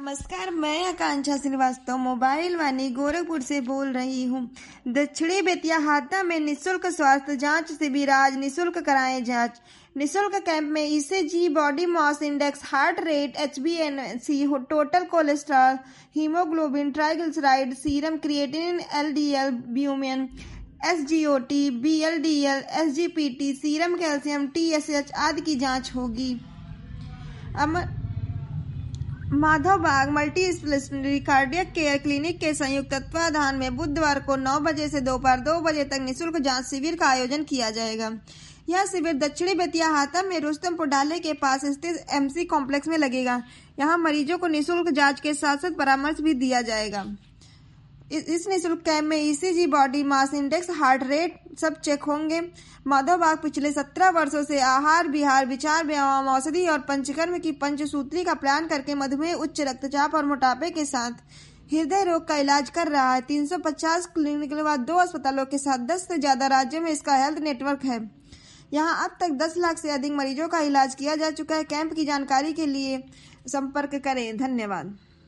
नमस्कार, मैं आकांक्षा श्रीवास्तव मोबाइल वाणी गोरखपुर से बोल रही हूँ। दक्षिणी बेतिया हाता में निःशुल्क स्वास्थ्य जांच शिविर, आज निःशुल्क कराएं जांच। निःशुल्क कैंप में ECG, body mass index, heart rate, HbA1c, total cholesterol, haemoglobin, triglyceride, serum creatinine, LDL, albumin, SGOT, BLDL, SGPT, serum calcium, TSH आदि की जांच होगी। Madhav Bagh multi speciality cardiac care clinic के संयुक्त तत्वाधान में बुधवार को 9 बजे से दोपहर 2 बजे तक निःशुल्क जांच शिविर का आयोजन किया जाएगा। यह शिविर दक्षिणी बेतिया हाता में रुस्तमपुर डाले के पास स्थित MC कॉम्प्लेक्स में लगेगा। यहां मरीजों को निःशुल्क जांच के साथ साथ परामर्श भी दिया जाएगा। इस निःशुल्क कैंप में ECG, body mass index, heart rate सब चेक होंगे। माधव बाग पिछले 17 वर्षों से आहार विहार, विचार, व्यायाम, औषधि और पंचकर्म की पंचसूत्री का प्लान करके मधुमेह, उच्च रक्तचाप और मोटापे के साथ हृदय रोग का इलाज कर रहा है। 350 क्लिनिक के बाद 2 अस्पतालों के साथ 10 से ज्यादा राज्यों में इसका हेल्थ नेटवर्क है। यहाँ अब तक 10 लाख से अधिक मरीजों का इलाज किया जा चुका है। कैंप की जानकारी के लिए संपर्क करें। धन्यवाद।